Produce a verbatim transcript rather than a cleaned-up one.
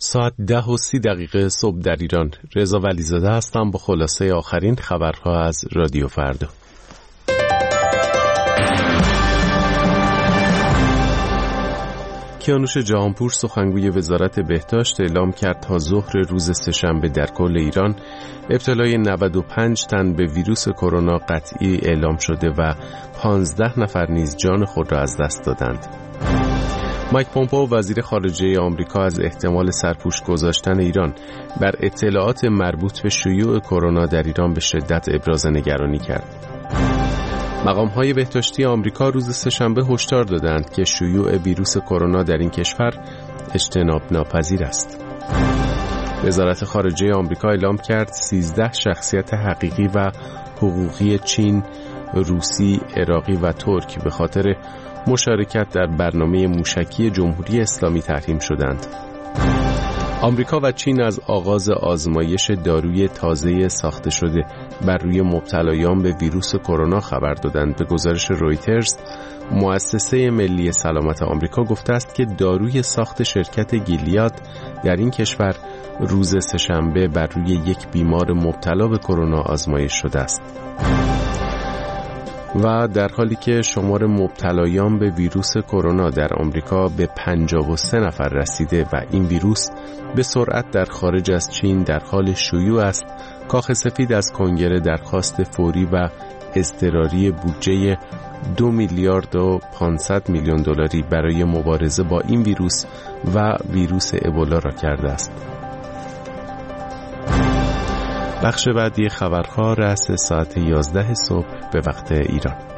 ساعت ده و سی دقیقه صبح در ایران. رضا ولیزاده هستم با خلاصه آخرین خبرها از رادیو فردا. کیانوش جهانپور سخنگوی وزارت بهداشت اعلام کرد تا ظهر روز سه‌شنبه در کل ایران ابتلای نود و پنج تن به ویروس کرونا قطعی اعلام شده و پانزده نفر نیز جان خود را از دست دادند. مایک پومپئو وزیر خارجه آمریکا از احتمال سرپوش گذاشتن ایران بر اطلاعات مربوط به شیوع کرونا در ایران به شدت ابراز نگرانی کرد. مقام‌های بهداشتی آمریکا روز سه‌شنبه هشدار دادند که شیوع ویروس کرونا در این کشور اجتناب ناپذیر است. وزارت خارجه آمریکا اعلام کرد سیزده شخصیت حقیقی و حقوقی چین، روسی، عراقی و ترک به خاطر مشارکت در برنامه موشکی جمهوری اسلامی تحریم شدند. آمریکا و چین از آغاز آزمایش داروی تازه ساخته شده بر روی مبتلایان به ویروس کرونا خبر دادند. به گزارش رویترز، مؤسسه ملی سلامت آمریکا گفته است که داروی ساخت شرکت گیلیاد در این کشور روز سه‌شنبه بر روی یک بیمار مبتلا به کرونا آزمایش شده است. و در حالی که شمار مبتلایان به ویروس کرونا در آمریکا به پنجاه و سه نفر رسیده و این ویروس به سرعت در خارج از چین در حال شیوع است، کاخ سفید از کنگره درخواست فوری و اضطراری بودجه دو میلیارد و پانصد میلیون دلاری برای مبارزه با این ویروس و ویروس ابولا را کرده است. بخش بعدی خبرها رأس ساعت یازده صبح به وقت ایران.